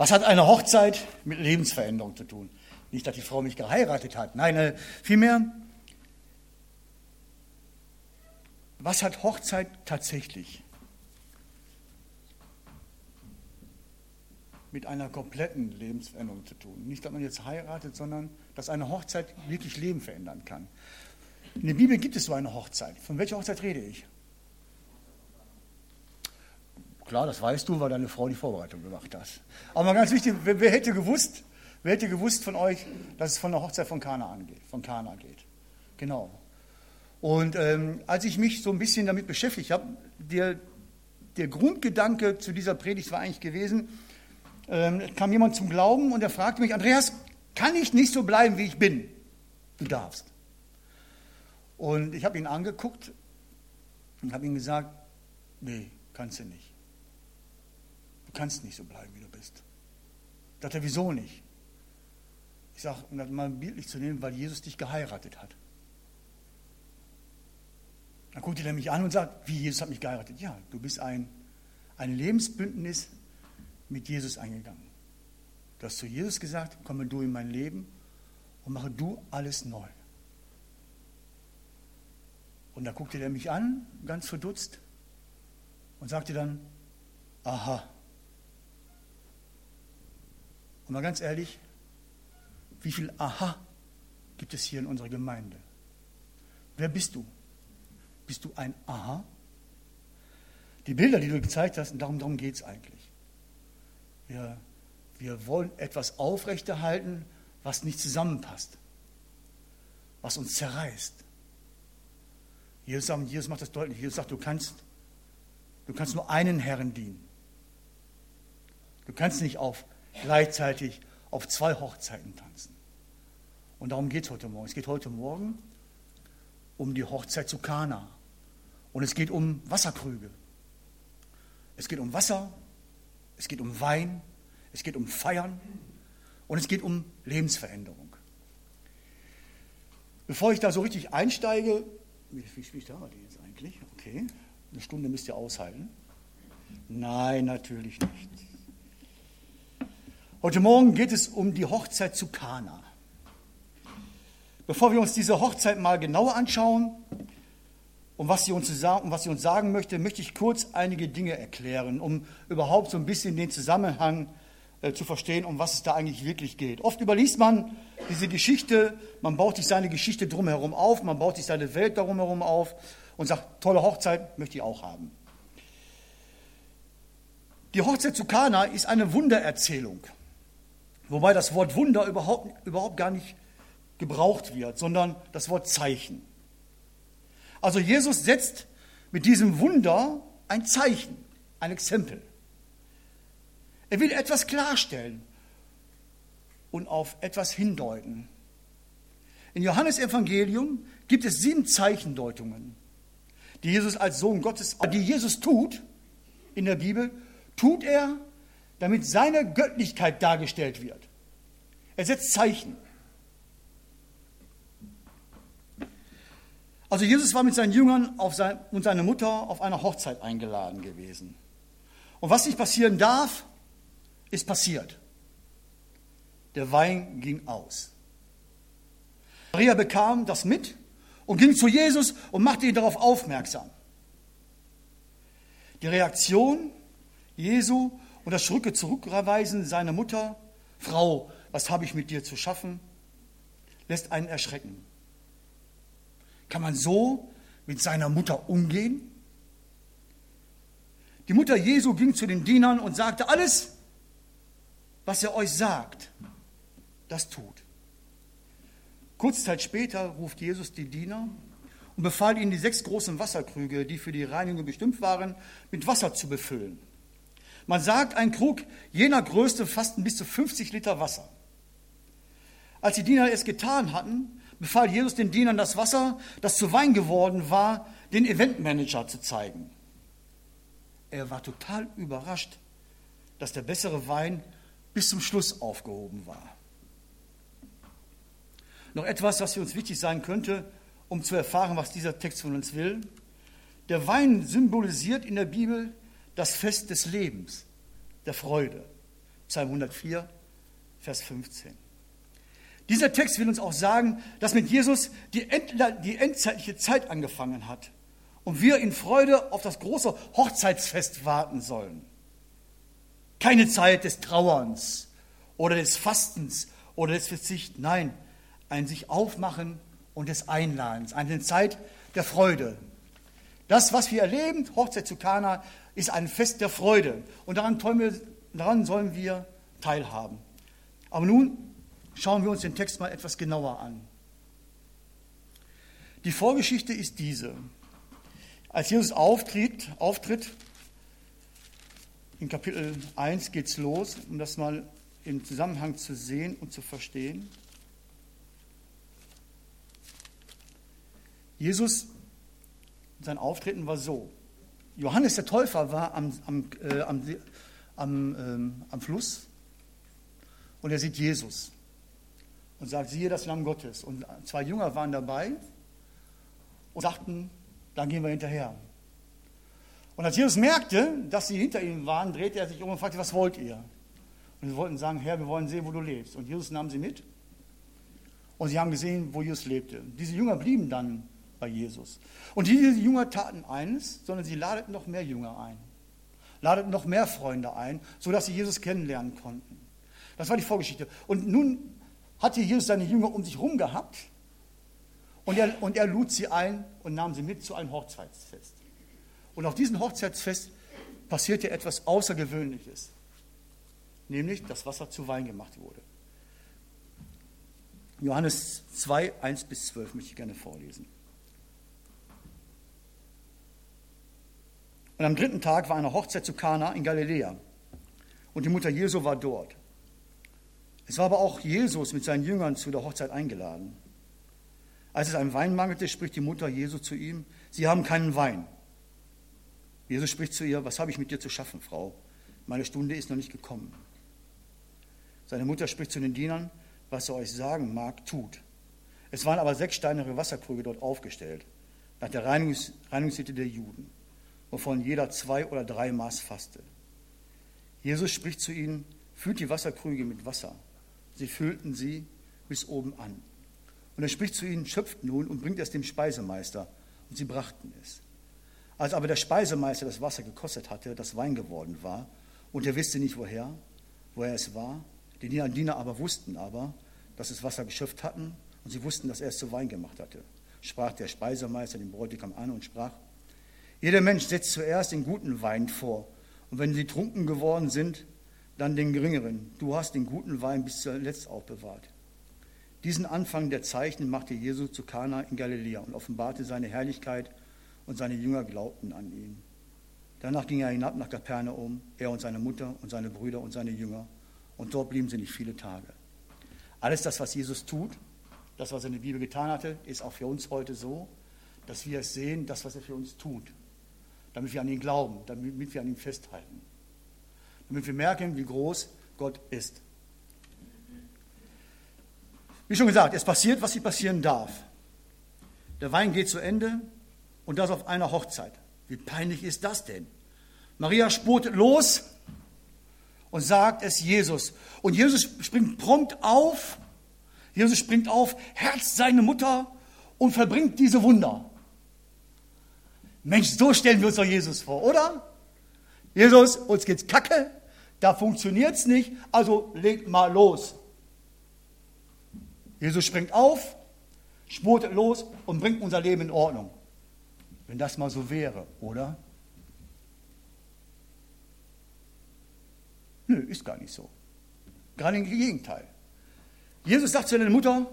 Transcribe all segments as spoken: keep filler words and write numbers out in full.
Was hat eine Hochzeit mit Lebensveränderung zu tun? Nicht, dass die Frau mich geheiratet hat. Nein, äh, vielmehr, was hat Hochzeit tatsächlich mit einer kompletten Lebensveränderung zu tun? Nicht, dass man jetzt heiratet, sondern dass eine Hochzeit wirklich Leben verändern kann. In der Bibel gibt es so eine Hochzeit. Von welcher Hochzeit rede ich? Klar, das weißt du, weil deine Frau die Vorbereitung gemacht hat. Aber mal ganz wichtig, wer, wer hätte gewusst, wer hätte gewusst von euch, dass es von der Hochzeit von Kana angeht, von Kana geht? Genau. Und ähm, als ich mich so ein bisschen damit beschäftigt habe, der, der Grundgedanke zu dieser Predigt war eigentlich gewesen, ähm, kam jemand zum Glauben und er fragte mich, Andreas, kann ich nicht so bleiben, wie ich bin? Du darfst. Und ich habe ihn angeguckt und habe ihm gesagt, nee, kannst du nicht. Du kannst nicht so bleiben, wie du bist. Ich dachte, wieso nicht? Ich sage, um das mal bildlich zu nehmen, weil Jesus dich geheiratet hat. Dann guckt er mich an und sagt, wie, Jesus hat mich geheiratet? Ja, du bist ein, ein Lebensbündnis mit Jesus eingegangen. Du hast zu Jesus gesagt, komme du in mein Leben und mache du alles neu. Und da guckte er mich an, ganz verdutzt, und sagte dann, aha. Und mal ganz ehrlich, wie viel Aha gibt es hier in unserer Gemeinde? Wer bist du? Bist du ein Aha? Die Bilder, die du gezeigt hast, darum, darum geht es eigentlich. Wir, wir wollen etwas aufrechterhalten, was nicht zusammenpasst, was uns zerreißt. Jesus, sagt, Jesus macht das deutlich. Jesus sagt, du kannst, du kannst nur einen Herrn dienen. Du kannst nicht auf, gleichzeitig auf zwei Hochzeiten tanzen. Und darum geht es heute Morgen. Es geht heute Morgen um die Hochzeit zu Kana. Und es geht um Wasserkrüge. Es geht um Wasser, es geht um Wein, es geht um Feiern und es geht um Lebensveränderung. Bevor ich da so richtig einsteige, wie viel spielt da die jetzt eigentlich? Okay, eine Stunde müsst ihr aushalten. Nein, natürlich nicht. Heute Morgen geht es um die Hochzeit zu Kana. Bevor wir uns diese Hochzeit mal genauer anschauen und was sie uns, um was sie uns sagen möchte, möchte ich kurz einige Dinge erklären, um überhaupt so ein bisschen den Zusammenhang äh, zu verstehen, um was es da eigentlich wirklich geht. Oft überliest man diese Geschichte, man baut sich seine Geschichte drumherum auf, man baut sich seine Welt drumherum auf und sagt, tolle Hochzeit, möchte ich auch haben. Die Hochzeit zu Kana ist eine Wundererzählung, wobei das Wort Wunder überhaupt, überhaupt gar nicht gebraucht wird, sondern das Wort Zeichen. Also Jesus setzt mit diesem Wunder ein Zeichen, ein Exempel. Er will etwas klarstellen und auf etwas hindeuten. Im Johannesevangelium gibt es sieben Zeichendeutungen, die Jesus als Sohn Gottes, die Jesus tut in der Bibel, tut er, damit seine Göttlichkeit dargestellt wird. Er setzt Zeichen. Also Jesus war mit seinen Jüngern auf sein, und seiner Mutter auf einer Hochzeit eingeladen gewesen. Und was nicht passieren darf, ist passiert. Der Wein ging aus. Maria bekam das mit und ging zu Jesus und machte ihn darauf aufmerksam. Die Reaktion Jesu und das Schritte zurückweisen seiner Mutter, Frau, was habe ich mit dir zu schaffen, lässt einen erschrecken. Kann man so mit seiner Mutter umgehen? Die Mutter Jesu ging zu den Dienern und sagte, alles, was er euch sagt, das tut. Kurze Zeit später ruft Jesus die Diener und befahl ihnen, die sechs großen Wasserkrüge, die für die Reinigung bestimmt waren, mit Wasser zu befüllen. Man sagt, ein Krug jener Größe fassten bis zu fünfzig Liter Wasser. Als die Diener es getan hatten, befahl Jesus den Dienern, das Wasser, das zu Wein geworden war, den Eventmanager zu zeigen. Er war total überrascht, dass der bessere Wein bis zum Schluss aufgehoben war. Noch etwas, was für uns wichtig sein könnte, um zu erfahren, was dieser Text von uns will. Der Wein symbolisiert in der Bibel das Fest des Lebens, der Freude. Psalm hundertvier, Vers fünfzehn. Dieser Text will uns auch sagen, dass mit Jesus die, End, die endzeitliche Zeit angefangen hat und wir in Freude auf das große Hochzeitsfest warten sollen. Keine Zeit des Trauerns oder des Fastens oder des Verzichts. Nein, ein sich aufmachen und des Einladens, eine Zeit der Freude. Das, was wir erleben, Hochzeit zu Kana, ist ein Fest der Freude. Und daran, wir, daran sollen wir teilhaben. Aber nun schauen wir uns den Text mal etwas genauer an. Die Vorgeschichte ist diese. Als Jesus auftritt, auftritt in Kapitel eins geht es los, um das mal im Zusammenhang zu sehen und zu verstehen. Jesus, sein Auftreten war so. Johannes der Täufer war am, am, äh, am, am, ähm, am Fluss und er sieht Jesus und sagt, siehe das Lamm Gottes. Und zwei Jünger waren dabei und sagten, dann gehen wir hinterher. Und als Jesus merkte, dass sie hinter ihm waren, drehte er sich um und fragte, was wollt ihr? Und sie wollten sagen, Herr, wir wollen sehen, wo du lebst. Und Jesus nahm sie mit und sie haben gesehen, wo Jesus lebte. Diese Jünger blieben dann bei Jesus. Und diese Jünger taten eines, sondern sie ladeten noch mehr Jünger ein, ladeten noch mehr Freunde ein, sodass sie Jesus kennenlernen konnten. Das war die Vorgeschichte. Und nun hatte Jesus seine Jünger um sich herum gehabt und er, und er lud sie ein und nahm sie mit zu einem Hochzeitsfest. Und auf diesem Hochzeitsfest passierte etwas Außergewöhnliches, nämlich dass Wasser zu Wein gemacht wurde. Johannes zwei, eins bis zwölf möchte ich gerne vorlesen. Und am dritten Tag war eine Hochzeit zu Kana in Galiläa und die Mutter Jesu war dort. Es war aber auch Jesus mit seinen Jüngern zu der Hochzeit eingeladen. Als es an Wein mangelte, spricht die Mutter Jesu zu ihm, sie haben keinen Wein. Jesus spricht zu ihr, was habe ich mit dir zu schaffen, Frau? Meine Stunde ist noch nicht gekommen. Seine Mutter spricht zu den Dienern, was er euch sagen mag, tut. Es waren aber sechs steinerne Wasserkrüge dort aufgestellt, nach der Reinigungs- Reinigungssitte der Juden, wovon jeder zwei oder drei Maß fasste. Jesus spricht zu ihnen, füllt die Wasserkrüge mit Wasser. Sie füllten sie bis oben an. Und er spricht zu ihnen, schöpft nun und bringt es dem Speisemeister. Und sie brachten es. Als aber der Speisemeister das Wasser gekostet hatte, das Wein geworden war, und er wusste nicht woher, woher es war, die Diener aber wussten aber, dass es Wasser geschöpft hatten, und sie wussten, dass er es zu Wein gemacht hatte, sprach der Speisemeister den Bräutigam an und sprach, jeder Mensch setzt zuerst den guten Wein vor, und wenn sie trunken geworden sind, dann den geringeren. Du hast den guten Wein bis zuletzt aufbewahrt. Diesen Anfang der Zeichen machte Jesus zu Kana in Galiläa und offenbarte seine Herrlichkeit, und seine Jünger glaubten an ihn. Danach ging er hinab nach Kapernaum, er und seine Mutter und seine Brüder und seine Jünger, und dort blieben sie nicht viele Tage. Alles das, was Jesus tut, das, was er in der Bibel getan hatte, ist auch für uns heute so, dass wir es sehen, das, was er für uns tut, damit wir an ihn glauben, damit wir an ihm festhalten, damit wir merken, wie groß Gott ist. Wie schon gesagt, es passiert, was hier passieren darf. Der Wein geht zu Ende und das auf einer Hochzeit. Wie peinlich ist das denn? Maria spurtet los und sagt es Jesus. Und Jesus springt prompt auf. Jesus springt auf, herzt seine Mutter und verbringt diese Wunder. Mensch, so stellen wir uns doch Jesus vor, oder? Jesus, uns geht's kacke, da funktioniert's nicht, also legt mal los. Jesus springt auf, spurtet los und bringt unser Leben in Ordnung. Wenn das mal so wäre, oder? Nö, ist gar nicht so. Gerade im Gegenteil. Jesus sagt zu seiner Mutter,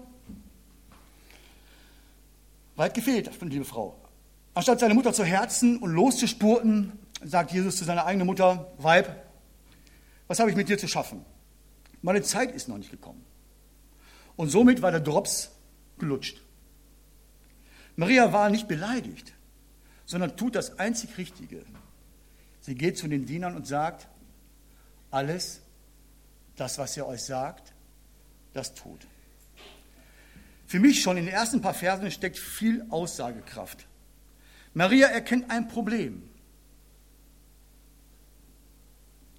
weit gefehlt, liebe Frau. Anstatt seine Mutter zu herzen und loszuspurten, sagt Jesus zu seiner eigenen Mutter, Weib, was habe ich mit dir zu schaffen? Meine Zeit ist noch nicht gekommen. Und somit war der Drops gelutscht. Maria war nicht beleidigt, sondern tut das einzig Richtige. Sie geht zu den Dienern und sagt, alles, das, was er euch sagt, das tut. Für mich schon in den ersten paar Versen steckt viel Aussagekraft. Maria erkennt ein Problem.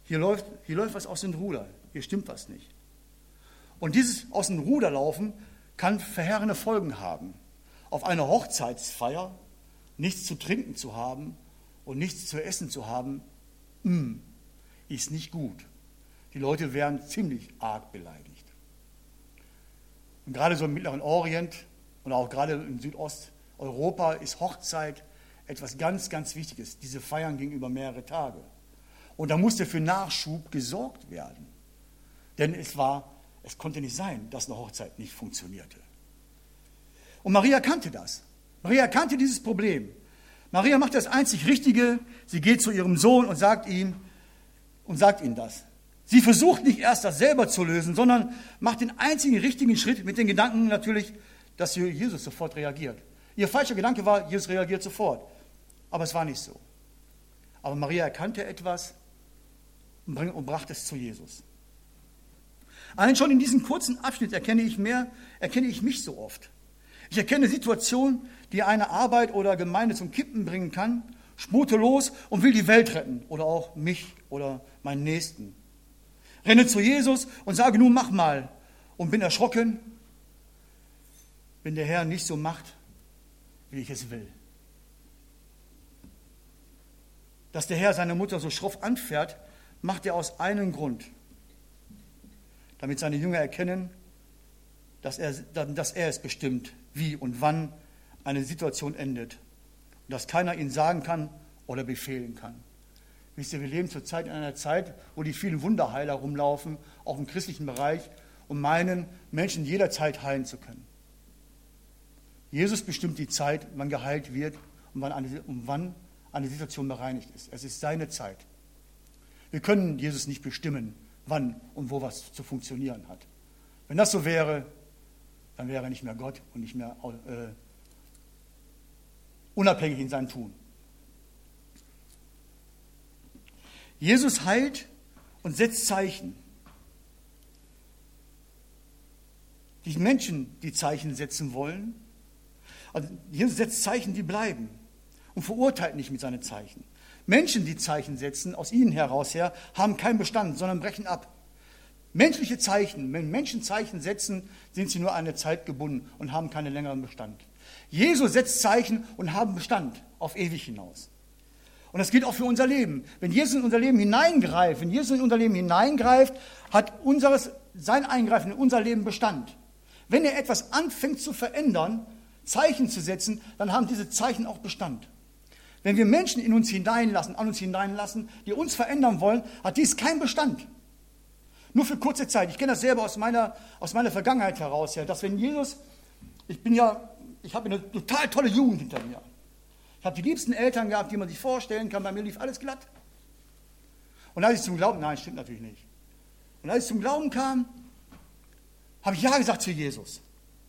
hier läuft, hier läuft was aus dem Ruder, hier stimmt was nicht. Und dieses aus dem Ruder laufen kann verheerende Folgen haben. Auf einer Hochzeitsfeier nichts zu trinken zu haben und nichts zu essen zu haben, mh, ist nicht gut. Die Leute wären ziemlich arg beleidigt. Und gerade so im Mittleren Orient und auch gerade in Südosteuropa ist Hochzeit etwas ganz, ganz Wichtiges. Diese Feiern gingen über mehrere Tage. Und da musste für Nachschub gesorgt werden. Denn es war, es konnte nicht sein, dass eine Hochzeit nicht funktionierte. Und Maria kannte das. Maria kannte dieses Problem. Maria macht das einzig Richtige. Sie geht zu ihrem Sohn und sagt ihm, und sagt ihm das. Sie versucht nicht erst das selber zu lösen, sondern macht den einzigen richtigen Schritt mit den Gedanken natürlich, dass Jesus sofort reagiert. Ihr falscher Gedanke war, Jesus reagiert sofort. Aber es war nicht so. Aber Maria erkannte etwas und, bring, und brachte es zu Jesus. Allein schon in diesem kurzen Abschnitt erkenne ich mehr, erkenne ich mich so oft. Ich erkenne Situationen, die eine Arbeit oder Gemeinde zum Kippen bringen kann, spurte los und will die Welt retten oder auch mich oder meinen Nächsten. Renne zu Jesus und sage, nun mach mal, und bin erschrocken, wenn der Herr nicht so macht, wie ich es will. Dass der Herr seine Mutter so schroff anfährt, macht er aus einem Grund, damit seine Jünger erkennen, dass er, dass er es bestimmt, wie und wann eine Situation endet und dass keiner ihnen sagen kann oder befehlen kann. Wisst ihr, wir leben zurzeit in einer Zeit, wo die vielen Wunderheiler rumlaufen, auch im christlichen Bereich, und meinen, Menschen jederzeit heilen zu können. Jesus bestimmt die Zeit, wann geheilt wird und wann eine, und wann eine Situation bereinigt ist. Es ist seine Zeit. Wir können Jesus nicht bestimmen, wann und wo was zu funktionieren hat. Wenn das so wäre, dann wäre er nicht mehr Gott und nicht mehr äh, unabhängig in seinem Tun. Jesus heilt und setzt Zeichen. Die Menschen, die Zeichen setzen wollen, also Jesus setzt Zeichen, die bleiben und verurteilt nicht mit seinen Zeichen. Menschen, die Zeichen setzen, aus ihnen heraus her, haben keinen Bestand, sondern brechen ab. Menschliche Zeichen, wenn Menschen Zeichen setzen, sind sie nur eine Zeit gebunden und haben keinen längeren Bestand. Jesus setzt Zeichen und haben Bestand auf ewig hinaus. Und das gilt auch für unser Leben. Wenn Jesus in unser Leben hineingreift, wenn Jesus in unser Leben hineingreift, hat unseres, sein Eingreifen in unser Leben Bestand. Wenn er etwas anfängt zu verändern, Zeichen zu setzen, dann haben diese Zeichen auch Bestand. Wenn wir Menschen in uns hineinlassen, an uns hineinlassen, die uns verändern wollen, hat dies keinen Bestand. Nur für kurze Zeit. Ich kenne das selber aus meiner, aus meiner Vergangenheit heraus, ja, dass wenn Jesus, ich bin ja, ich habe eine total tolle Jugend hinter mir. Ich habe die liebsten Eltern gehabt, die man sich vorstellen kann. Bei mir lief alles glatt. Und als ich zum Glauben, nein, stimmt natürlich nicht. Und als ich zum Glauben kam, habe ich Ja gesagt zu Jesus.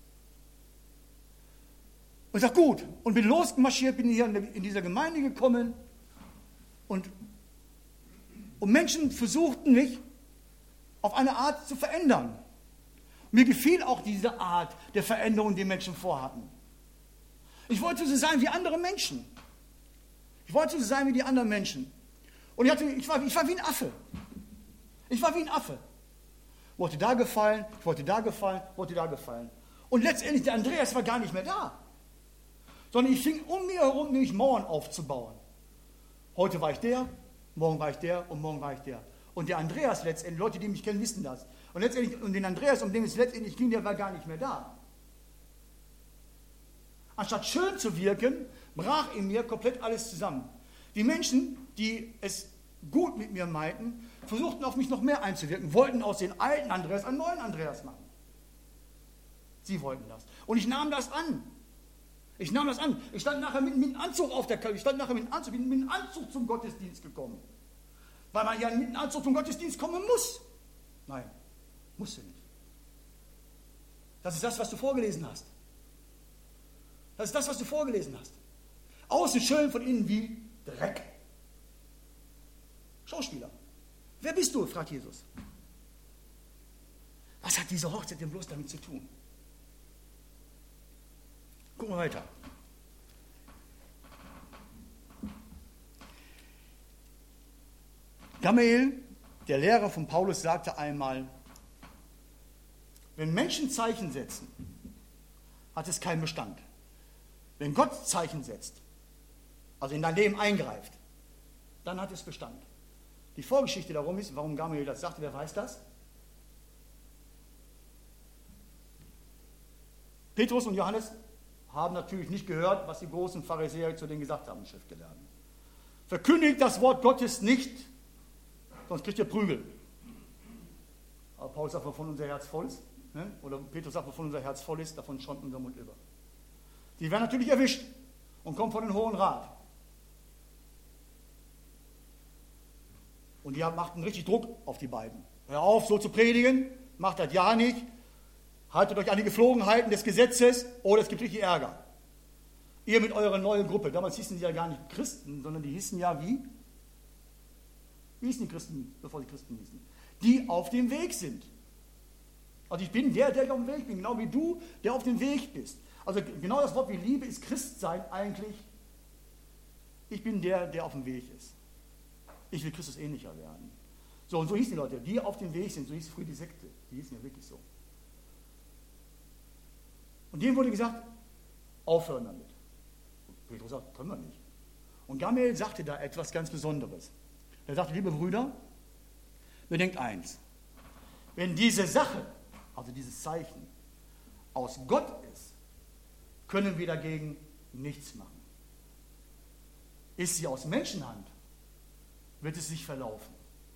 Und ich sage, gut. Und bin losmarschiert, bin hier in dieser Gemeinde gekommen. Und, und Menschen versuchten mich auf eine Art zu verändern. Mir gefiel auch diese Art der Veränderung, die Menschen vorhatten. Ich wollte so sein wie andere Menschen. Ich wollte so sein wie die anderen Menschen. Und ich, hatte, ich, war, ich war wie ein Affe. Ich war wie ein Affe. Wollte da gefallen, ich wollte da gefallen, wollte da gefallen. Und letztendlich, der Andreas war gar nicht mehr da. Sondern ich fing um mir herum nämlich Mauern aufzubauen. Heute war ich der, morgen war ich der und morgen war ich der. Und der Andreas letztendlich, Leute, die mich kennen, wissen das. Und letztendlich, und den Andreas, um den es letztendlich ging, der war gar nicht mehr da. Anstatt schön zu wirken, brach in mir komplett alles zusammen. Die Menschen, die es gut mit mir meinten, versuchten auf mich noch mehr einzuwirken, wollten aus den alten Andreas einen neuen Andreas machen. Sie wollten das. Und ich nahm das an. Ich nahm das an. Ich stand nachher mit, mit einem Anzug auf der Karte. Ich stand nachher mit einem Anzug, mit einem Anzug zum Gottesdienst gekommen. Weil man ja mit einem Anzug zum Gottesdienst kommen muss. Nein, musste nicht. Das ist das, was du vorgelesen hast. Das ist das, was du vorgelesen hast. Außen schön, von innen wie Dreck. Schauspieler. Wer bist du? Fragt Jesus. Was hat diese Hochzeit denn bloß damit zu tun? Gucken wir weiter. Gamaliel Der Lehrer von Paulus sagte einmal, wenn Menschen Zeichen setzen, hat es keinen Bestand. Wenn Gott Zeichen setzt, also in dein Leben eingreift, dann hat es Bestand. Die Vorgeschichte darum ist, warum Gamaliel das sagte, wer weiß das? Petrus und Johannes haben natürlich nicht gehört, was die großen Pharisäer zu denen gesagt haben, Schriftgelehrten. Verkündigt das Wort Gottes nicht, sonst kriegt ihr Prügel. Aber Paulus sagt, wovon unser Herz voll ist, ne? Oder Petrus sagt, wovon unser Herz voll ist, davon schäumt unser Mund über. Die werden natürlich erwischt und kommen vor den Hohen Rat. Und die machten richtig Druck auf die beiden. Hör auf, so zu predigen, macht das ja nicht. Haltet euch an die Geflogenheiten des Gesetzes oder es gibt richtig Ärger. Ihr mit eurer neuen Gruppe, damals hießen die ja gar nicht Christen, sondern die hießen ja wie? Wie hießen die Christen, bevor sie Christen hießen? Die auf dem Weg sind. Also ich bin der, der ich auf dem Weg bin, genau wie du, der auf dem Weg bist. Also genau das Wort wie Liebe ist Christsein eigentlich. Ich bin der, der auf dem Weg ist. Ich will Christus ähnlicher werden. So, und so hießen die Leute, die auf dem Weg sind, so hieß früher die Sekte. Die hießen ja wirklich so. Und denen wurde gesagt, aufhören damit. Und Petrus sagt, können wir nicht. Und Gamaliel sagte da etwas ganz Besonderes. Er sagte, liebe Brüder, bedenkt eins, wenn diese Sache, also dieses Zeichen, aus Gott ist, können wir dagegen nichts machen. Ist sie aus Menschenhand, wird es sich verlaufen.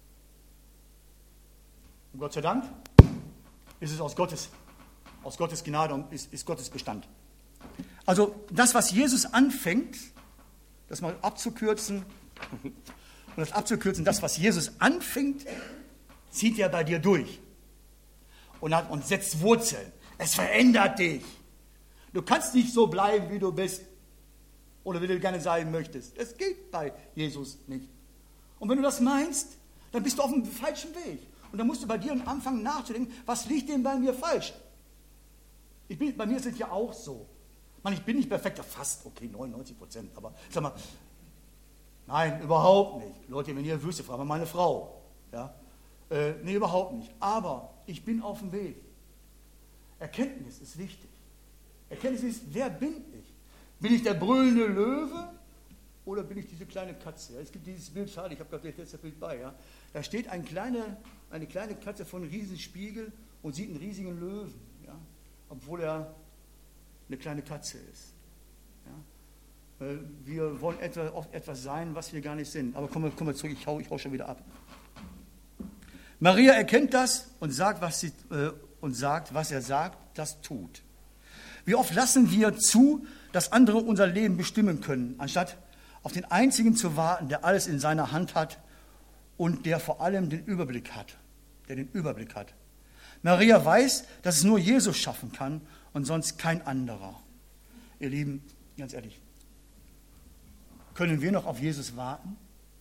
Und Gott sei Dank ist es aus Gottes, aus Gottes Gnade und ist, ist Gottes Bestand. Also das, was Jesus anfängt, das mal abzukürzen, und das abzukürzen, das, was Jesus anfängt, zieht er bei dir durch und, hat, und setzt Wurzeln. Es verändert dich. Du kannst nicht so bleiben, wie du bist oder wie du gerne sein möchtest. Es geht bei Jesus nicht. Und wenn du das meinst, dann bist du auf dem falschen Weg. Und dann musst du bei dir anfangen nachzudenken, was liegt denn bei mir falsch? Ich bin, bei mir ist es ja auch so. Ich meine, ich bin nicht perfekt, fast, okay, neunundneunzig Prozent, aber sag mal, nein, überhaupt nicht. Leute, wenn ihr wüsstet, fragt mal meine Frau. Ja? Äh, nee, überhaupt nicht. Aber ich bin auf dem Weg. Erkenntnis ist wichtig. Erkenntnis ist, wer bin ich? Bin ich der brüllende Löwe oder bin ich diese kleine Katze? Ja, es gibt dieses Bild, schade, ich habe gerade das Bild bei. Ja? Da steht ein kleine, eine kleine Katze vor einem riesigen Spiegel und sieht einen riesigen Löwen, ja? Obwohl er eine kleine Katze ist. Ja? Wir wollen etwa, oft etwas sein, was wir gar nicht sind. Aber kommen wir, kommen wir zurück, ich hau, ich hau schon wieder ab. Maria erkennt das und sagt, was sie, äh, und sagt, was er sagt, das tut. Wie oft lassen wir zu, dass andere unser Leben bestimmen können, anstatt auf den Einzigen zu warten, der alles in seiner Hand hat und der vor allem den Überblick hat, der den Überblick hat. Maria weiß, dass es nur Jesus schaffen kann und sonst kein anderer. Ihr Lieben, ganz ehrlich, können wir noch auf Jesus warten?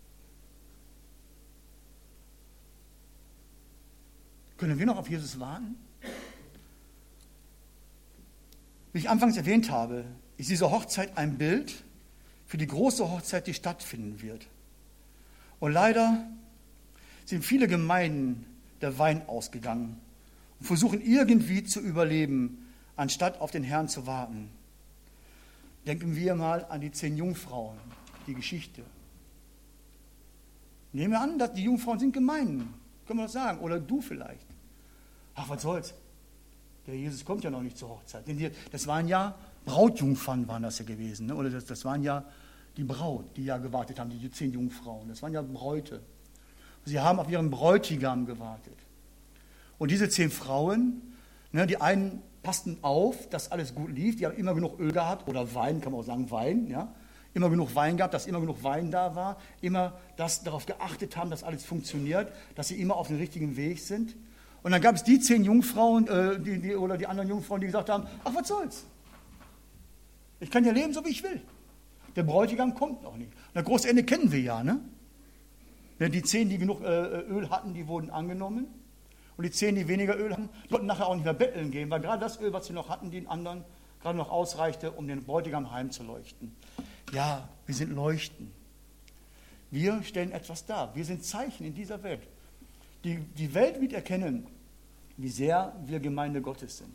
Können wir noch auf Jesus warten? Wie ich anfangs erwähnt habe, ist diese Hochzeit ein Bild für die große Hochzeit, die stattfinden wird. Und leider sind viele Gemeinden der Wein ausgegangen und versuchen irgendwie zu überleben, anstatt auf den Herrn zu warten. Denken wir mal an die zehn Jungfrauen, die Geschichte. Nehmen wir an, dass die Jungfrauen sind Gemeinden, können wir das sagen, oder du vielleicht. Ach, was soll's? Der Jesus kommt ja noch nicht zur Hochzeit. Denn die, das waren ja Brautjungfern, waren das ja gewesen. Ne? Oder das, das waren ja die Braut, die ja gewartet haben, die, die zehn Jungfrauen. Das waren ja Bräute. Sie haben auf ihren Bräutigam gewartet. Und diese zehn Frauen, ne, die einen passten auf, dass alles gut lief. Die haben immer genug Öl gehabt, oder Wein, kann man auch sagen, Wein. Ja? Immer genug Wein gehabt, dass immer genug Wein da war. Immer das, darauf geachtet haben, dass alles funktioniert, dass sie immer auf dem richtigen Weg sind. Und dann gab es die zehn Jungfrauen äh, die, die, oder die anderen Jungfrauen, die gesagt haben, ach, was soll's? Ich kann ja leben, so wie ich will. Der Bräutigam kommt noch nicht. Und das große Ende kennen wir ja, ne? Die zehn, die genug äh, Öl hatten, die wurden angenommen. Und die zehn, die weniger Öl hatten, die konnten nachher auch nicht mehr betteln gehen, weil gerade das Öl, was sie noch hatten, den anderen gerade noch ausreichte, um den Bräutigam heimzuleuchten. Ja, wir sind Leuchten. Wir stellen etwas dar. Wir sind Zeichen in dieser Welt. Die, die Welt wird erkennen, wie sehr wir Gemeinde Gottes sind.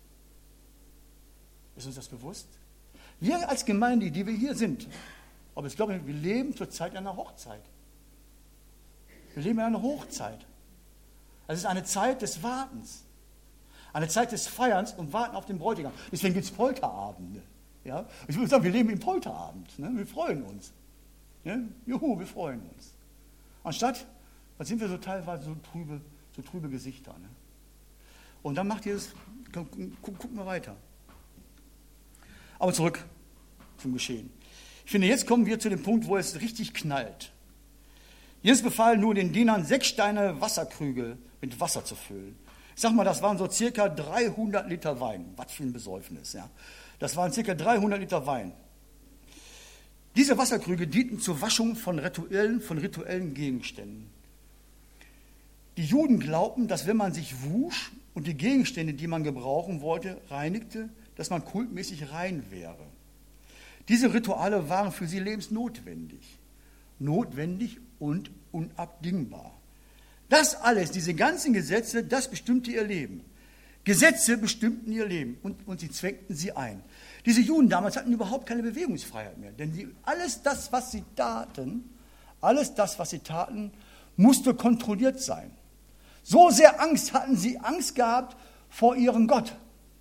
Ist uns das bewusst? Wir als Gemeinde, die wir hier sind, aber ich glaube, wir leben zurzeit in einer Hochzeit. Wir leben in einer Hochzeit. Es ist eine Zeit des Wartens. Eine Zeit des Feierns und Warten auf den Bräutigam. Deswegen gibt es Polterabende. Ja? Ich würde sagen, wir leben im Polterabend. Ne? Wir freuen uns. Ja? Juhu, wir freuen uns. Anstatt, dann sind wir so teilweise so trübe, so trübe Gesichter. Ne? Und dann macht ihr es, guck, guck, guck mal weiter. Aber zurück zum Geschehen. Ich finde, jetzt kommen wir zu dem Punkt, wo es richtig knallt. Jesus befahl nur den Dienern, sechs Steine Wasserkrüge mit Wasser zu füllen. Ich sag mal, das waren so circa dreihundert Liter Wein. Was für ein Besäufnis, ja. Das waren circa dreihundert Liter Wein. Diese Wasserkrüge dienten zur Waschung von rituellen, von rituellen Gegenständen. Die Juden glaubten, dass wenn man sich wusch und die Gegenstände, die man gebrauchen wollte, reinigte, dass man kultmäßig rein wäre. Diese Rituale waren für sie lebensnotwendig. Notwendig und unabdingbar. Das alles, diese ganzen Gesetze, das bestimmte ihr Leben. Gesetze bestimmten ihr Leben und, und sie zwängten sie ein. Diese Juden damals hatten überhaupt keine Bewegungsfreiheit mehr, denn sie, alles das, was sie taten, alles das, was sie taten, musste kontrolliert sein. So sehr Angst hatten sie Angst gehabt vor ihrem Gott.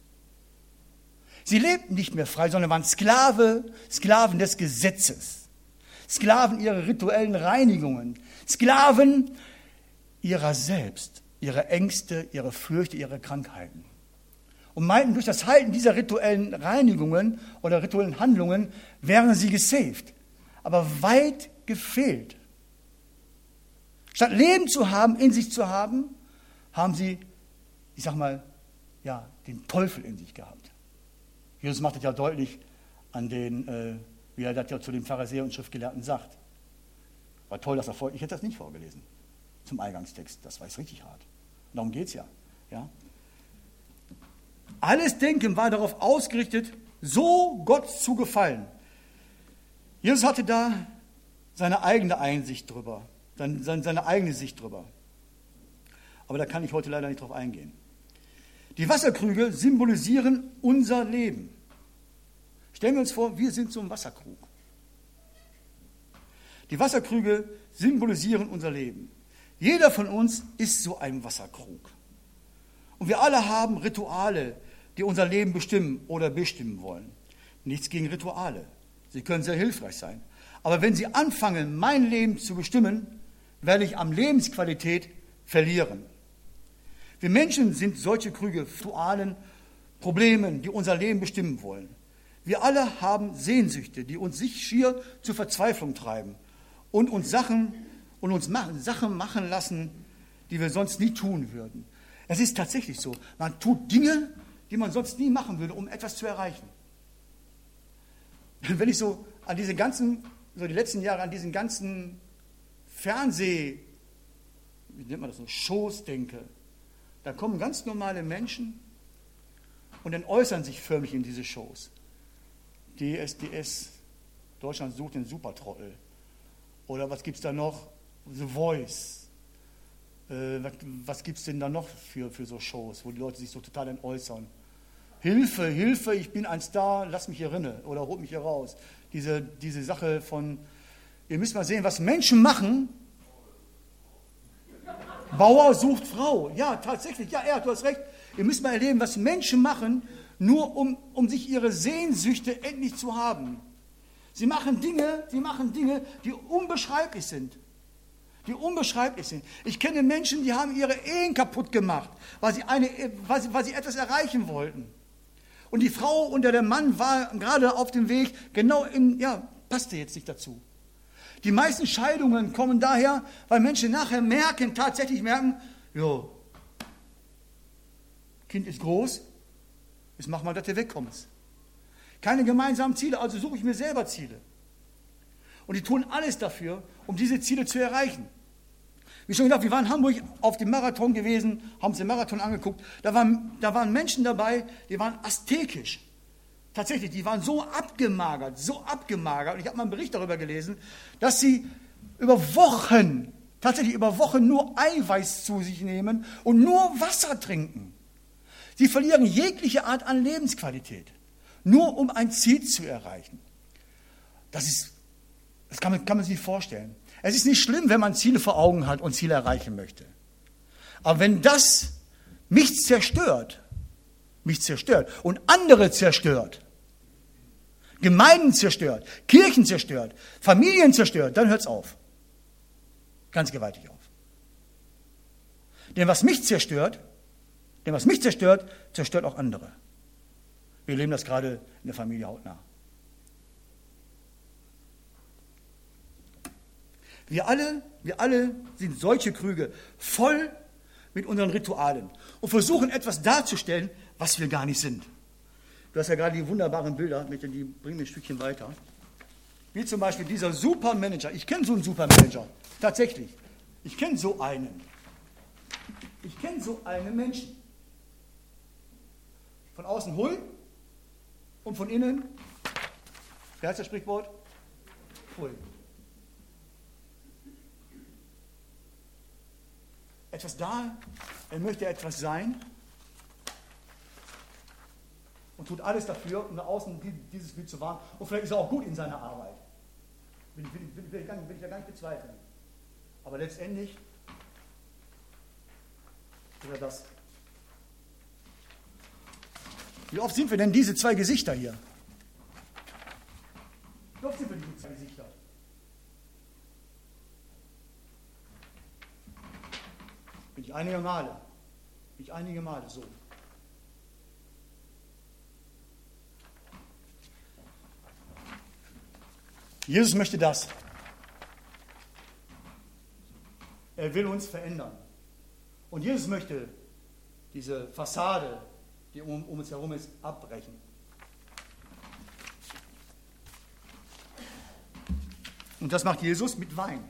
Sie lebten nicht mehr frei, sondern waren Sklave, Sklaven des Gesetzes. Sklaven ihrer rituellen Reinigungen. Sklaven ihrer selbst, ihrer Ängste, ihrer Fürchte, ihrer Krankheiten. Und meinten, durch das Halten dieser rituellen Reinigungen oder rituellen Handlungen wären sie gesaved. Aber weit gefehlt. Statt Leben zu haben, in sich zu haben, haben sie, ich sag mal, ja, den Teufel in sich gehabt. Jesus macht das ja deutlich an den, äh, wie er das ja zu den Pharisäern und Schriftgelehrten sagt. War toll, dass er vor, ich hätte das nicht vorgelesen. Zum Eingangstext, das war jetzt richtig hart. Darum geht es ja, ja. Alles Denken war darauf ausgerichtet, so Gott zu gefallen. Jesus hatte da seine eigene Einsicht drüber, seine, seine eigene Sicht drüber. Aber da kann ich heute leider nicht drauf eingehen. Die Wasserkrüge symbolisieren unser Leben. Stellen wir uns vor, wir sind so ein Wasserkrug. Die Wasserkrüge symbolisieren unser Leben. Jeder von uns ist so ein Wasserkrug. Und wir alle haben Rituale, die unser Leben bestimmen oder bestimmen wollen. Nichts gegen Rituale. Sie können sehr hilfreich sein. Aber wenn sie anfangen, mein Leben zu bestimmen, werde ich an Lebensqualität verlieren. Wir Menschen sind solche Krüge, Ritualen, Problemen, die unser Leben bestimmen wollen. Wir alle haben Sehnsüchte, die uns sich schier zur Verzweiflung treiben und uns Sachen und uns machen, Sachen machen lassen, die wir sonst nie tun würden. Es ist tatsächlich so. Man tut Dinge, die man sonst nie machen würde, um etwas zu erreichen. Wenn ich so an diese ganzen, so die letzten Jahre an diesen ganzen Fernseh, wie nennt man das so, Shows denke, da kommen ganz normale Menschen und dann äußern sich förmlich in diese Shows. D S D S, Deutschland sucht den Supertrottel. Oder was gibt es da noch? The Voice. Äh, was was gibt es denn da noch für, für so Shows, wo die Leute sich so total dann äußern? Hilfe, Hilfe, ich bin ein Star, lass mich hier rinne oder holt mich hier raus. Diese, diese Sache von, ihr müsst mal sehen, was Menschen machen. Bauer sucht Frau. Ja, tatsächlich, ja, er, du hast recht. Ihr müsst mal erleben, was Menschen machen, nur um, um sich ihre Sehnsüchte endlich zu haben. Sie machen Dinge, sie machen Dinge, die unbeschreiblich sind. Die unbeschreiblich sind. Ich kenne Menschen, die haben ihre Ehen kaputt gemacht, weil sie, eine, weil sie, weil sie etwas erreichen wollten. Und die Frau oder der Mann war gerade auf dem Weg, genau im, ja, passte jetzt nicht dazu. Die meisten Scheidungen kommen daher, weil Menschen nachher merken, tatsächlich merken, jo, Kind ist groß, jetzt mach mal, dass du wegkommst. Keine gemeinsamen Ziele, also suche ich mir selber Ziele. Und die tun alles dafür, um diese Ziele zu erreichen. Wie schon gesagt, wir waren in Hamburg auf dem Marathon gewesen, haben uns den Marathon angeguckt. Da waren, da waren Menschen dabei, die waren aztekisch. Tatsächlich, die waren so abgemagert, so abgemagert. Und ich habe mal einen Bericht darüber gelesen, dass sie über Wochen tatsächlich über Wochen nur Eiweiß zu sich nehmen und nur Wasser trinken. Sie verlieren jegliche Art an Lebensqualität, nur um ein Ziel zu erreichen. Das ist, das kann man, kann man sich nicht vorstellen. Es ist nicht schlimm, wenn man Ziele vor Augen hat und Ziele erreichen möchte. Aber wenn das mich zerstört, mich zerstört und andere zerstört, Gemeinden zerstört, Kirchen zerstört, Familien zerstört, dann hört es auf. Ganz gewaltig auf. Denn was mich zerstört, denn was mich zerstört, zerstört auch andere. Wir erleben das gerade in der Familie hautnah. Wir alle, wir alle sind solche Krüge voll mit unseren Ritualen und versuchen etwas darzustellen, was wir gar nicht sind. Du hast ja gerade die wunderbaren Bilder, die bringen wir ein Stückchen weiter. Wie zum Beispiel dieser Supermanager. Ich kenne so einen Supermanager, tatsächlich. Ich kenne so einen. Ich kenne so einen Menschen. Von außen hui und von innen, wie heißt das Sprichwort? Hui. Etwas da, er möchte etwas sein und tut alles dafür, um nach außen dieses Bild zu wahren. Und vielleicht ist er auch gut in seiner Arbeit. Will, will, will, will, ich, gar nicht, will ich ja gar nicht bezweifeln. Aber letztendlich ist er das. Wie oft sind wir denn diese zwei Gesichter hier? Wie oft sind wir diese zwei Gesichter? Bin ich einige Male. Bin ich einige Male so. Jesus möchte das. Er will uns verändern. Und Jesus möchte diese Fassade, die um, um uns herum ist, abbrechen. Und das macht Jesus mit Wein.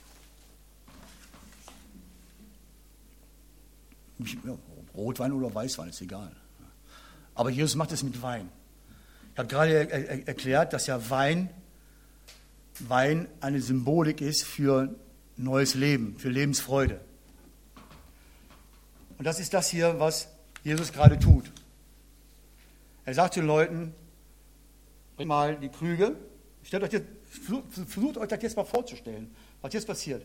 Rotwein oder Weißwein, ist egal. Aber Jesus macht es mit Wein. Ich habe gerade er, er, erklärt, dass ja Wein, Wein eine Symbolik ist für neues Leben, für Lebensfreude. Und das ist das hier, was Jesus gerade tut. Er sagt den Leuten, bringt mal die Krüge, stellt euch jetzt, versucht euch das jetzt mal vorzustellen, was jetzt passiert.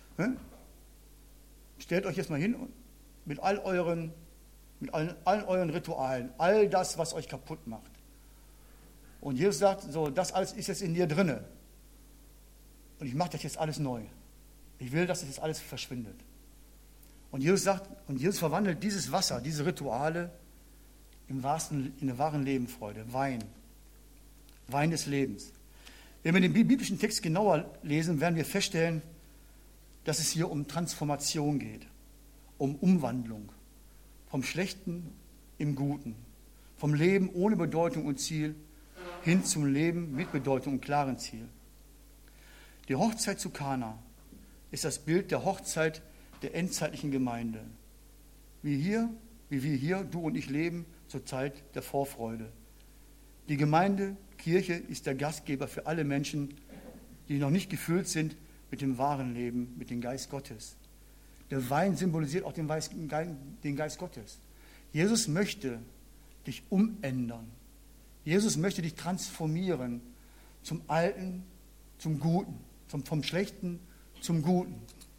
Stellt euch jetzt mal hin und mit all euren, mit allen, allen euren Ritualen, all das, was euch kaputt macht. Und Jesus sagt, so, das alles ist jetzt in dir drinne. Und ich mache das jetzt alles neu. Ich will, dass das jetzt alles verschwindet. Und Jesus sagt, und Jesus verwandelt dieses Wasser, diese Rituale im wahrsten, in der wahren Lebensfreude, Wein. Wein des Lebens. Wenn wir den biblischen Text genauer lesen, werden wir feststellen, dass es hier um Transformation geht. Um Umwandlung, vom Schlechten im Guten, vom Leben ohne Bedeutung und Ziel hin zum Leben mit Bedeutung und klaren Ziel. Die Hochzeit zu Kana ist das Bild der Hochzeit der endzeitlichen Gemeinde. Wie hier, wie wir hier, du und ich leben, zur Zeit der Vorfreude. Die Gemeinde, Kirche ist der Gastgeber für alle Menschen, die noch nicht gefüllt sind mit dem wahren Leben, mit dem Geist Gottes. Der Wein symbolisiert auch den Geist Gottes. Jesus möchte dich umändern. Jesus möchte dich transformieren zum Alten, zum Guten, vom, vom Schlechten zum Guten.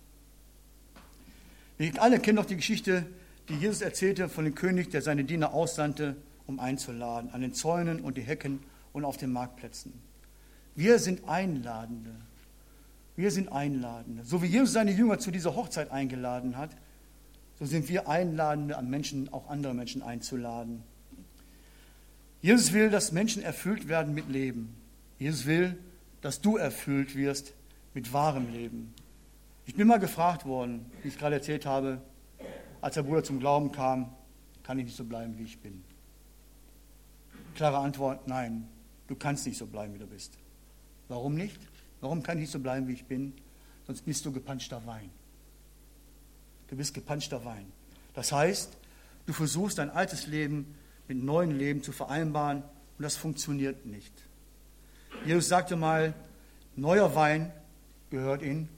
Wir alle kennen doch die Geschichte, die Jesus erzählte von dem König, der seine Diener aussandte, um einzuladen, an den Zäunen und die Hecken und auf den Marktplätzen. Wir sind Einladende. Wir sind Einladende. So wie Jesus seine Jünger zu dieser Hochzeit eingeladen hat, so sind wir Einladende an Menschen, auch andere Menschen einzuladen. Jesus will, dass Menschen erfüllt werden mit Leben. Jesus will, dass du erfüllt wirst mit wahrem Leben. Ich bin mal gefragt worden, wie ich gerade erzählt habe, als der Bruder zum Glauben kam, kann ich nicht so bleiben, wie ich bin. Klare Antwort, nein, du kannst nicht so bleiben, wie du bist. Warum nicht? Warum kann ich nicht so bleiben, wie ich bin? Sonst bist du gepanschter Wein. Du bist gepanschter Wein. Das heißt, du versuchst dein altes Leben mit neuem Leben zu vereinbaren und das funktioniert nicht. Jesus sagte mal, neuer Wein gehört in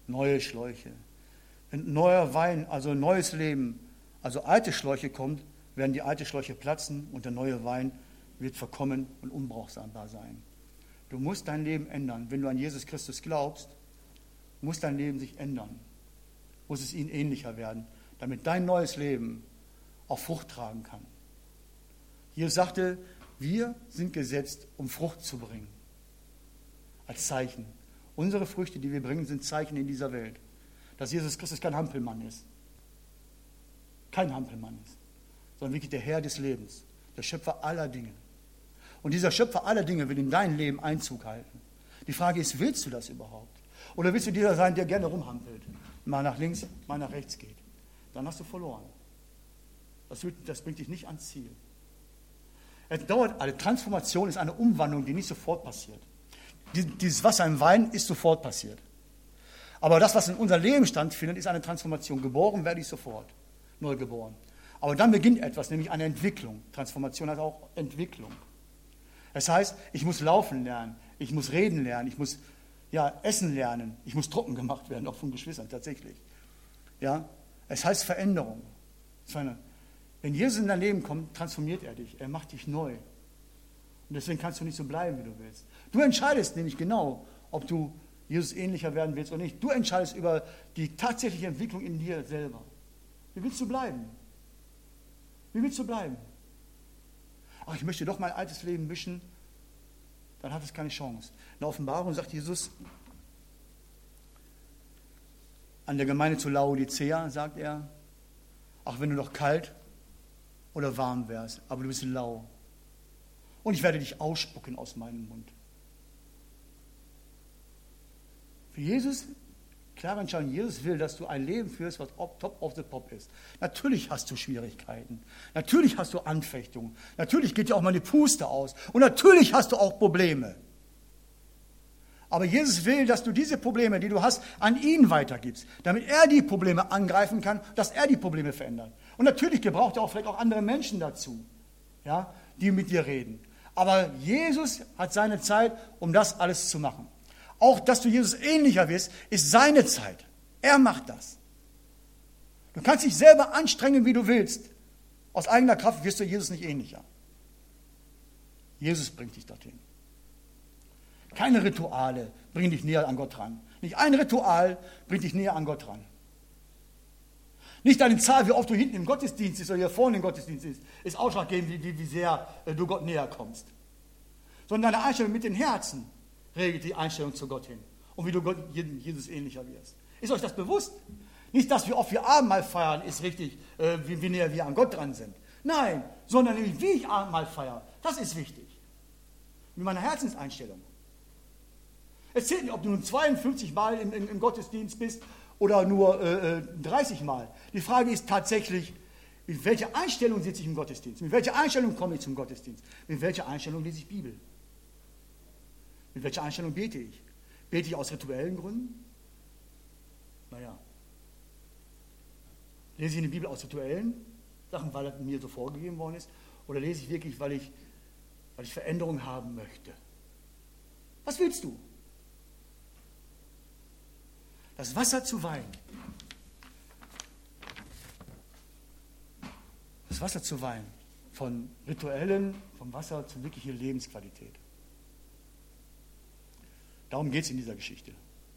neue Schläuche. Wenn neuer Wein, also neues Leben, also alte Schläuche kommt, werden die alte Schläuche platzen und der neue Wein wird verkommen und unbrauchbar sein. Du musst dein Leben ändern. Wenn du an Jesus Christus glaubst, muss dein Leben sich ändern. Muss es ihm ähnlicher werden, damit dein neues Leben auch Frucht tragen kann. Jesus sagte, wir sind gesetzt, um Frucht zu bringen. Als Zeichen. Unsere Früchte, die wir bringen, sind Zeichen in dieser Welt. Dass Jesus Christus kein Hampelmann ist. Kein Hampelmann ist. Sondern wirklich der Herr des Lebens. Der Schöpfer aller Dinge. Und dieser Schöpfer aller Dinge will in dein Leben Einzug halten. Die Frage ist, willst du das überhaupt? Oder willst du dieser sein, der gerne rumhampelt? Mal nach links, mal nach rechts geht. Dann hast du verloren. Das, wird, das bringt dich nicht ans Ziel. Es dauert, eine Transformation ist eine Umwandlung, die nicht sofort passiert. Dieses Wasser im Wein ist sofort passiert. Aber das, was in unser Leben stattfindet, ist eine Transformation. Geboren werde ich sofort, neu geboren. Aber dann beginnt etwas, nämlich eine Entwicklung. Transformation heißt auch Entwicklung. Das heißt, ich muss laufen lernen, ich muss reden lernen, ich muss ja, essen lernen, ich muss trocken gemacht werden, auch von Geschwistern tatsächlich. Ja, es heißt Veränderung. Wenn Jesus in dein Leben kommt, transformiert er dich, er macht dich neu. Und deswegen kannst du nicht so bleiben, wie du willst. Du entscheidest nämlich genau, ob du Jesus ähnlicher werden willst oder nicht. Du entscheidest über die tatsächliche Entwicklung in dir selber. Wie willst du bleiben? Wie willst du bleiben? Ach, ich möchte doch mein altes Leben mischen, dann hat es keine Chance. In der Offenbarung sagt Jesus an der Gemeinde zu Laodicea, sagt er, ach, wenn du doch kalt oder warm wärst, aber du bist lau. Und ich werde dich ausspucken aus meinem Mund. Für Jesus, klare Entscheidung, Jesus will, dass du ein Leben führst, was top of the pop ist. Natürlich hast du Schwierigkeiten. Natürlich hast du Anfechtungen. Natürlich geht dir auch mal die Puste aus. Und natürlich hast du auch Probleme. Aber Jesus will, dass du diese Probleme, die du hast, an ihn weitergibst, damit er die Probleme angreifen kann, dass er die Probleme verändert. Und natürlich gebraucht er auch vielleicht auch andere Menschen dazu, ja, die mit dir reden. Aber Jesus hat seine Zeit, um das alles zu machen. Auch, dass du Jesus ähnlicher wirst, ist seine Zeit. Er macht das. Du kannst dich selber anstrengen, wie du willst. Aus eigener Kraft wirst du Jesus nicht ähnlicher. Jesus bringt dich dorthin. Keine Rituale bringen dich näher an Gott ran. Nicht ein Ritual bringt dich näher an Gott ran. Nicht deine Zahl, wie oft du hinten im Gottesdienst bist oder hier vorne im Gottesdienst bist, ist ausschlaggebend, wie, wie, wie sehr du Gott näher kommst. Sondern deine Einstellung mit den Herzen regelt die Einstellung zu Gott hin. Und wie du Gott, Jesus ähnlicher wirst. Ist euch das bewusst? Nicht, dass wir oft wir Abendmahl feiern, ist richtig, äh, wie, wie näher wir an Gott dran sind. Nein, sondern nämlich, wie ich Abendmahl feiere. Das ist wichtig. Mit meiner Herzenseinstellung. Es zählt nicht, ob du nun zweiundfünfzig Mal im, im, im Gottesdienst bist oder nur äh, dreißig Mal. Die Frage ist tatsächlich, mit welcher Einstellung sitze ich im Gottesdienst? Mit welcher Einstellung komme ich zum Gottesdienst? Mit welcher Einstellung lese ich Bibel? Mit welcher Einstellung bete ich? Bete ich aus rituellen Gründen? Naja. Lese ich eine Bibel aus rituellen Sachen, weil das mir so vorgegeben worden ist? Oder lese ich wirklich, weil ich, weil ich Veränderung haben möchte? Was willst du? Das Wasser zu Wein. Das Wasser zu Wein. Von rituellen, vom Wasser zu wirklicher Lebensqualität. Darum geht es in dieser Geschichte.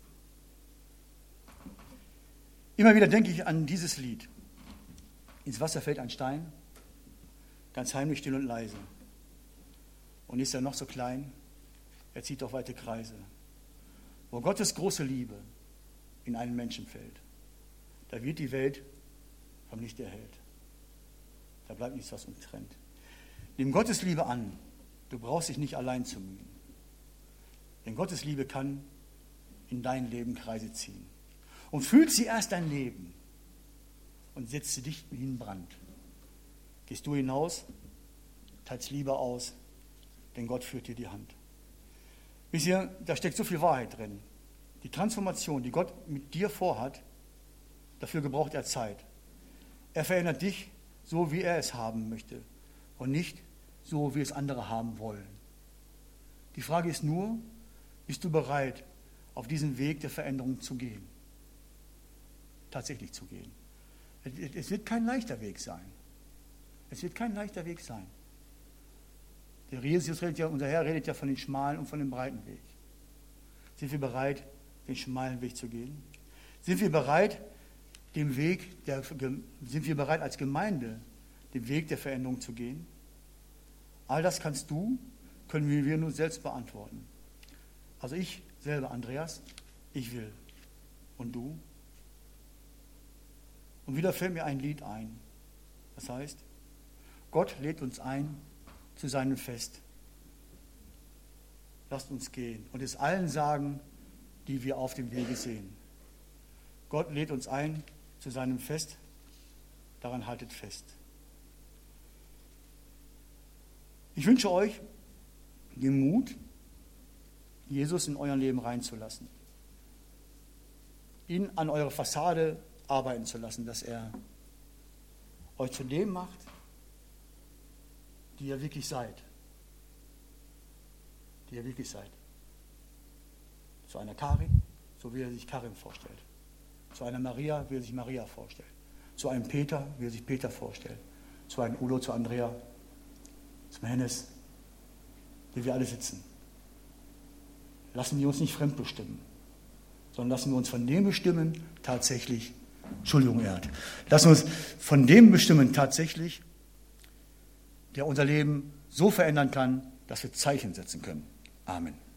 Immer wieder denke ich an dieses Lied. Ins Wasser fällt ein Stein, ganz heimlich, still und leise. Und ist er noch so klein, er zieht auf weite Kreise. Wo Gottes große Liebe in einen Menschen fällt, da wird die Welt vom Licht erhellt. Da bleibt nichts, was uns trennt. Nimm Gottes Liebe an. Du brauchst dich nicht allein zu mühen. Denn Gottes Liebe kann in dein Leben Kreise ziehen. Und fühlt sie erst dein Leben und setzt sie dich wie ein Brand. Gehst du hinaus, teilst Liebe aus, denn Gott führt dir die Hand. Wisst ihr, da steckt so viel Wahrheit drin. Die Transformation, die Gott mit dir vorhat, dafür gebraucht er Zeit. Er verändert dich so, wie er es haben möchte und nicht so, wie es andere haben wollen. Die Frage ist nur, bist du bereit, auf diesen Weg der Veränderung zu gehen? tatsächlich zu gehen. Es wird kein leichter Weg sein. Es wird kein leichter Weg sein. Der Jesus redet ja, unser Herr redet ja von dem schmalen und von dem breiten Weg. Sind wir bereit, den schmalen Weg zu gehen? Sind wir bereit, den Weg der, sind wir bereit als Gemeinde, den Weg der Veränderung zu gehen? All das kannst du, können wir nur selbst beantworten. Also ich selber, Andreas, ich will. Und du? Und wieder fällt mir ein Lied ein. Das heißt, Gott lädt uns ein zu seinem Fest. Lasst uns gehen und es allen sagen, die wir auf dem Wege sehen. Gott lädt uns ein zu seinem Fest, daran haltet fest. Ich wünsche euch den Mut, Jesus in euer Leben reinzulassen, ihn an eure Fassade arbeiten zu lassen, dass er euch zu dem macht, die ihr wirklich seid. Die ihr wirklich seid. Zu einer Karin, so wie er sich Karin vorstellt. Zu einer Maria, wie er sich Maria vorstellt. Zu einem Peter, wie er sich Peter vorstellt. Zu einem Udo, zu Andrea, zum Hennes, wie wir alle sitzen. Lassen wir uns nicht fremdbestimmen, sondern lassen wir uns von dem bestimmen, tatsächlich, Entschuldigung, Erd, lassen wir uns von dem bestimmen, tatsächlich, der unser Leben so verändern kann, dass wir Zeichen setzen können. Amen.